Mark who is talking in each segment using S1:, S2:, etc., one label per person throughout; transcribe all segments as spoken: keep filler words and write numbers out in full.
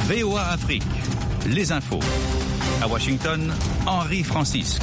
S1: V O A Afrique, les infos. À Washington, Henri Francisque.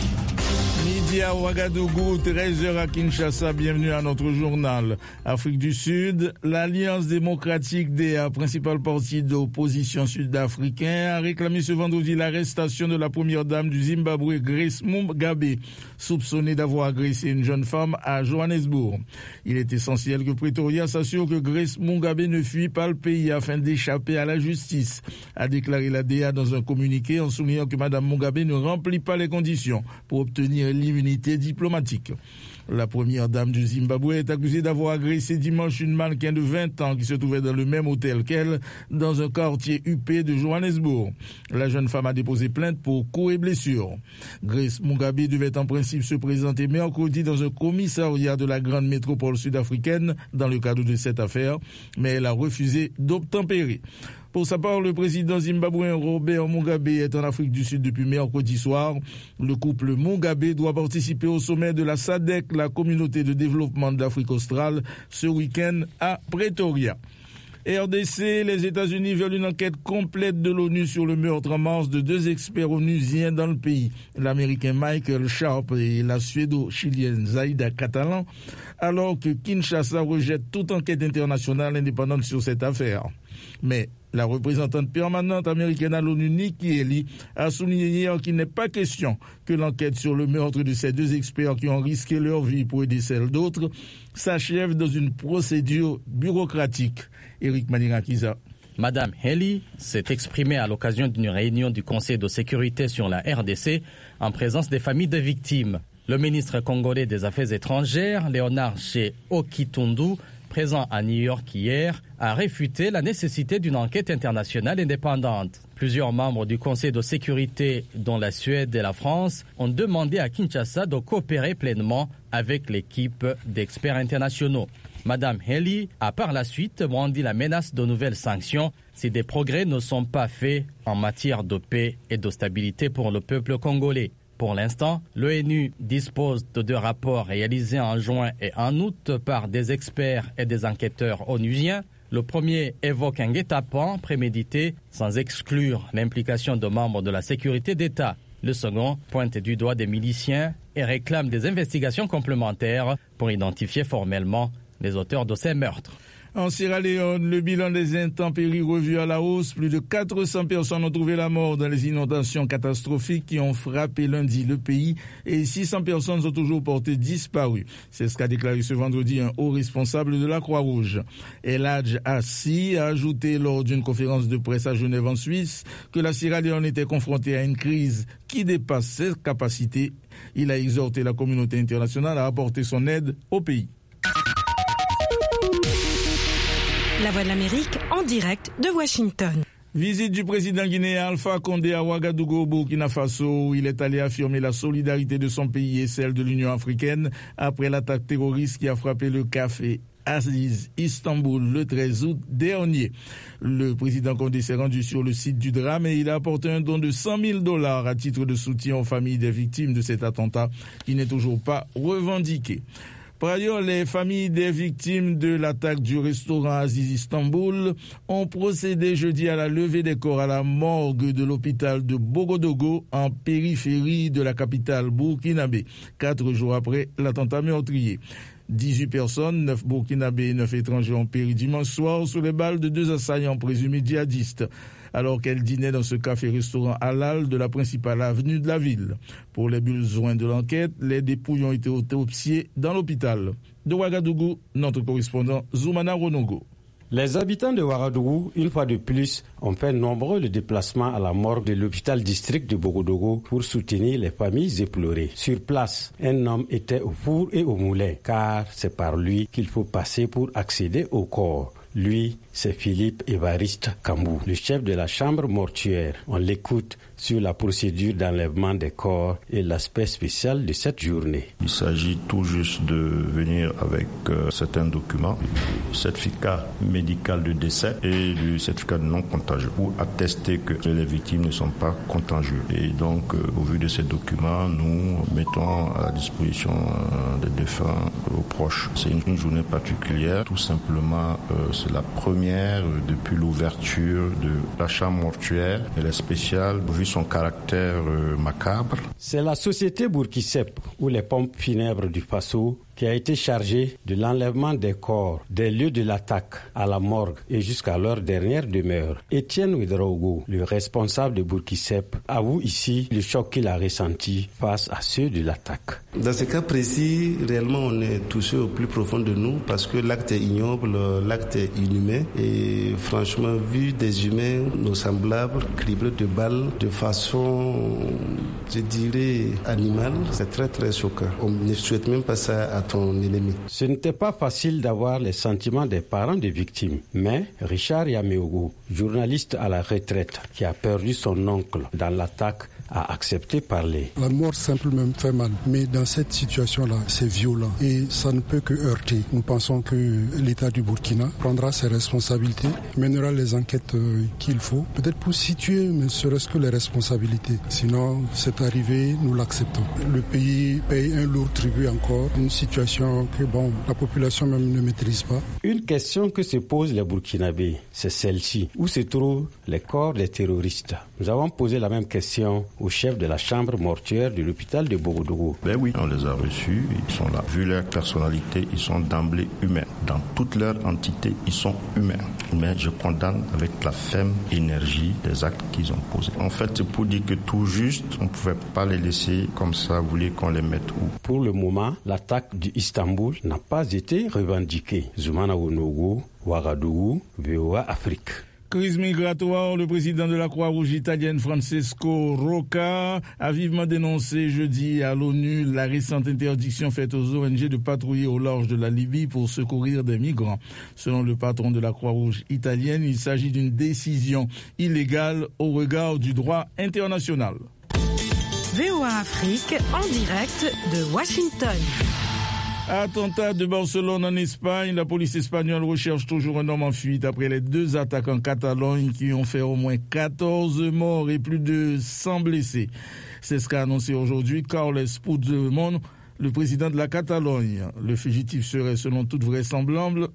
S2: Midi à Ouagadougou, treize heures à Kinshasa, bienvenue à notre journal. Afrique du Sud, l'Alliance démocratique D A, principal parti d'opposition sud-africain, a réclamé ce vendredi l'arrestation de la première dame du Zimbabwe, Grace Mugabe, soupçonnée d'avoir agressé une jeune femme à Johannesburg. Il est essentiel que Pretoria s'assure que Grace Mugabe ne fuit pas le pays afin d'échapper à la justice, a déclaré la D A dans un communiqué en soulignant que Mme Mugabe ne remplit pas les conditions pour obtenir l'immunité diplomatique. La première dame du Zimbabwe est accusée d'avoir agressé dimanche une mannequin de vingt ans qui se trouvait dans le même hôtel qu'elle, dans un quartier huppé de Johannesburg. La jeune femme a déposé plainte pour coups et blessures. Grace Mugabe devait en principe se présenter mercredi dans un commissariat de la grande métropole sud-africaine dans le cadre de cette affaire, mais elle a refusé d'obtempérer. Pour sa part, le président zimbabwéen Robert Mugabe est en Afrique du Sud depuis mercredi soir. Le couple Mugabe doit participer au sommet de la S A D C, la communauté de développement de l'Afrique australe, ce week-end à Pretoria. R D C, les États-Unis veulent une enquête complète de l'ONU sur le meurtre en mars de deux experts onusiens dans le pays, l'Américain Michael Sharp et la Suédo-Chilienne Zaida Catalan, alors que Kinshasa rejette toute enquête internationale indépendante sur cette affaire. Mais la représentante permanente américaine à l'ONU, Nikki Haley, a souligné hier qu'il n'est pas question que l'enquête sur le meurtre de ces deux experts qui ont risqué leur vie pour aider celle d'autres s'achève dans une procédure bureaucratique. Éric Manirakiza.
S3: Madame Haley s'est exprimée à l'occasion d'une réunion du Conseil de sécurité sur la R D C en présence des familles des victimes. Le ministre congolais des Affaires étrangères, Léonard Che Okitundu, présent à New York hier, a réfuté la nécessité d'une enquête internationale indépendante. Plusieurs membres du Conseil de sécurité, dont la Suède et la France, ont demandé à Kinshasa de coopérer pleinement avec l'équipe d'experts internationaux. Madame Haley a par la suite brandi la menace de nouvelles sanctions si des progrès ne sont pas faits en matière de paix et de stabilité pour le peuple congolais. Pour l'instant, l'ONU dispose de deux rapports réalisés en juin et en août par des experts et des enquêteurs onusiens. Le premier évoque un guet-apens prémédité sans exclure l'implication de membres de la sécurité d'État. Le second pointe du doigt des miliciens et réclame des investigations complémentaires pour identifier formellement les auteurs de ces meurtres.
S2: En Sierra Leone, le bilan des intempéries revu à la hausse. Plus de quatre cents personnes ont trouvé la mort dans les inondations catastrophiques qui ont frappé lundi le pays et six cents personnes sont toujours portées disparues. C'est ce qu'a déclaré ce vendredi un haut responsable de la Croix-Rouge. El Hadj Assi a ajouté lors d'une conférence de presse à Genève en Suisse que la Sierra Leone était confrontée à une crise qui dépasse ses capacités. Il a exhorté la communauté internationale à apporter son aide au pays.
S4: La Voix de l'Amérique en direct de Washington.
S2: Visite du président guinéen Alpha Condé à Ouagadougou, Burkina Faso, où il est allé affirmer la solidarité de son pays et celle de l'Union africaine après l'attaque terroriste qui a frappé le café Aziz Istanbul le treize août dernier. Le président Condé s'est rendu sur le site du drame et il a apporté un don de cent mille dollars à titre de soutien aux familles des victimes de cet attentat qui n'est toujours pas revendiqué. Par ailleurs, les familles des victimes de l'attaque du restaurant Aziz Istanbul ont procédé jeudi à la levée des corps à la morgue de l'hôpital de Bogodogo en périphérie de la capitale burkinabé, quatre jours après l'attentat meurtrier. dix-huit personnes, neuf burkinabés et neuf étrangers ont péri dimanche soir sous les balles de deux assaillants présumés djihadistes, alors qu'elle dînait dans ce café-restaurant halal de la principale avenue de la ville. Pour les besoins de l'enquête, les dépouilles ont été autopsiées dans l'hôpital. De Ouagadougou, notre correspondant Zoumana Ronogo.
S5: Les habitants de Ouagadougou, une fois de plus, ont fait nombreux le déplacement à la morgue de l'hôpital district de Bogodogo pour soutenir les familles éplorées. Sur place, un homme était au four et au moulin, car c'est par lui qu'il faut passer pour accéder au corps. Lui, c'est Philippe Évariste Kambou, le chef de la chambre mortuaire. On l'écoute sur la procédure d'enlèvement des corps et l'aspect spécial de cette journée.
S6: Il s'agit tout juste de venir avec euh, certains documents, le certificat médical de décès et le certificat de non contagieux pour attester que les victimes ne sont pas contagieuses. Et donc, euh, au vu de ces documents, nous mettons à la disposition euh, des défunts aux proches. C'est une, une journée particulière, tout simplement, euh, c'est la première première depuis l'ouverture de la chambre mortuaire. Elle est spéciale vu son caractère macabre.
S5: C'est la société Bourkisep ou les pompes funèbres du Faso qui a été chargée de l'enlèvement des corps des lieux de l'attaque à la morgue et jusqu'à leur dernière demeure. Étienne Ouedraogo, le responsable de Bourkisep, avoue ici le choc qu'il a ressenti face à ceux de l'attaque.
S7: Dans ce cas précis, réellement on est touché au plus profond de nous parce que l'acte est ignoble, l'acte est inhumain et franchement vu des humains, nos semblables, criblés de balles de façon, je dirais, animale, c'est très très choquant. On ne souhaite même pas ça à ton ennemi.
S5: Ce n'était pas facile d'avoir les sentiments des parents des victimes, mais Richard Yameogo, journaliste à la retraite qui a perdu son oncle dans l'attaque, a accepté parler.
S8: La mort simple même fait mal, mais dans cette situation-là, c'est violent et ça ne peut que heurter. Nous pensons que l'État du Burkina prendra ses responsabilités, mènera les enquêtes qu'il faut, peut-être pour situer, ne serait-ce que les responsabilités. Sinon, cette arrivée, nous l'acceptons. Le pays paye un lourd tribut encore, une situation que bon, la population même ne maîtrise pas.
S5: Une question que se posent les Burkinabés, c'est celle-ci. Où se trouvent les corps des terroristes? Nous avons posé la même question au chef de la chambre mortuaire de l'hôpital de Bogodougou.
S6: Ben oui, on les a reçus, ils sont là. Vu leur personnalité, ils sont d'emblée humains. Dans toute leur entité, ils sont humains. Mais je condamne avec la ferme énergie des actes qu'ils ont posés. En fait, c'est pour dire que tout juste, on ne pouvait pas les laisser comme ça, vous voulez qu'on les mette où?
S5: Pour le moment, l'attaque du Istanbul n'a pas été revendiquée. Zoumana Wonogo, Ouagadougou, V O A Afrique.
S2: Crise migratoire, le président de la Croix-Rouge italienne Francesco Rocca a vivement dénoncé jeudi à l'ONU la récente interdiction faite aux O N G de patrouiller au large de la Libye pour secourir des migrants. Selon le patron de la Croix-Rouge italienne, il s'agit d'une décision illégale au regard du droit international.
S4: V O A Afrique en direct de Washington.
S2: Attentat de Barcelone en Espagne, la police espagnole recherche toujours un homme en fuite après les deux attaques en Catalogne qui ont fait au moins quatorze morts et plus de cent blessés. C'est ce qu'a annoncé aujourd'hui Carles Puigdemont, le président de la Catalogne. Le fugitif serait, selon toute vraisemblance,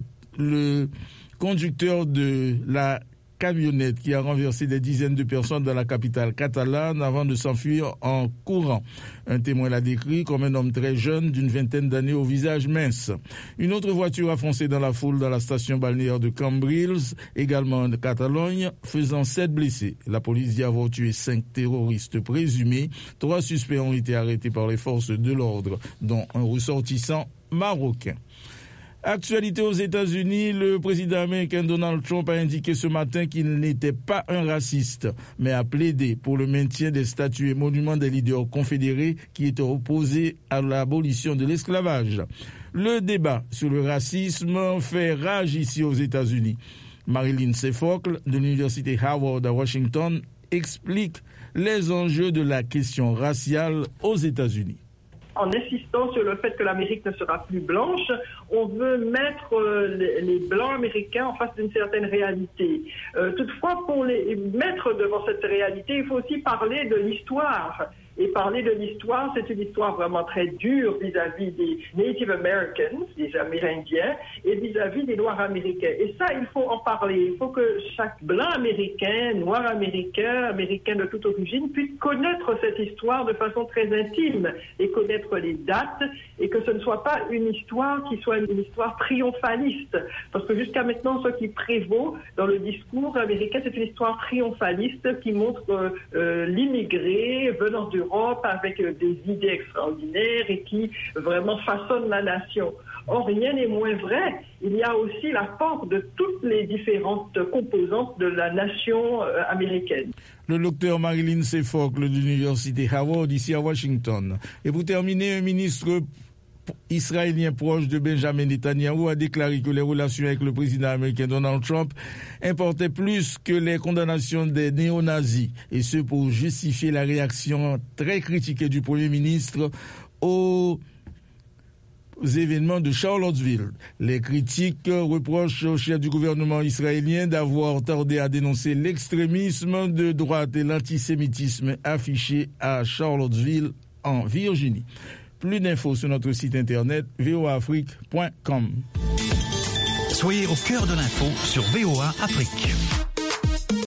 S2: le conducteur de la camionnette qui a renversé des dizaines de personnes dans la capitale catalane avant de s'enfuir en courant. Un témoin l'a décrit comme un homme très jeune d'une vingtaine d'années au visage mince. Une autre voiture a foncé dans la foule dans la station balnéaire de Cambrils, également en Catalogne, faisant sept blessés. La police dit avoir tué cinq terroristes présumés. Trois suspects ont été arrêtés par les forces de l'ordre, dont un ressortissant marocain. Actualité aux États-Unis, le président américain Donald Trump a indiqué ce matin qu'il n'était pas un raciste, mais a plaidé pour le maintien des statues et monuments des leaders confédérés qui étaient opposés à l'abolition de l'esclavage. Le débat sur le racisme fait rage ici aux États-Unis. Marilyn Sefocle de l'université Howard à Washington explique les enjeux de la question raciale aux États-Unis.
S9: En insistant sur le fait que l'Amérique ne sera plus blanche, on veut mettre euh, les, les Blancs américains en face d'une certaine réalité. Euh, toutefois, pour les mettre devant cette réalité, il faut aussi parler de l'histoire. Et parler de l'histoire, c'est une histoire vraiment très dure vis-à-vis des Native Americans, des Amérindiens, et vis-à-vis des Noirs américains. Et ça, il faut en parler. Il faut que chaque Blanc américain, Noir américain, Américain de toute origine puisse connaître cette histoire de façon très intime et connaître les dates, et que ce ne soit pas une histoire qui soit une histoire triomphaliste. Parce que jusqu'à maintenant, ce qui prévaut dans le discours américain, c'est une histoire triomphaliste qui montre euh, euh, l'immigré venant de avec des idées extraordinaires et qui vraiment façonnent la nation. Or, rien n'est moins vrai. Il y a aussi l'apport de toutes les différentes composantes de la nation euh, américaine.
S2: Le docteur Marilyn Sefocle de l'université Howard ici à Washington. Et pour terminer, un ministre israélien proche de Benjamin Netanyahu a déclaré que les relations avec le président américain Donald Trump importaient plus que les condamnations des néo-nazis, et ce pour justifier la réaction très critiquée du Premier ministre aux événements de Charlottesville. Les critiques reprochent au chef du gouvernement israélien d'avoir tardé à dénoncer l'extrémisme de droite et l'antisémitisme affiché à Charlottesville en Virginie. Plus d'infos sur notre site internet v o a afrique point com.
S1: Soyez au cœur de l'info sur V O A Afrique.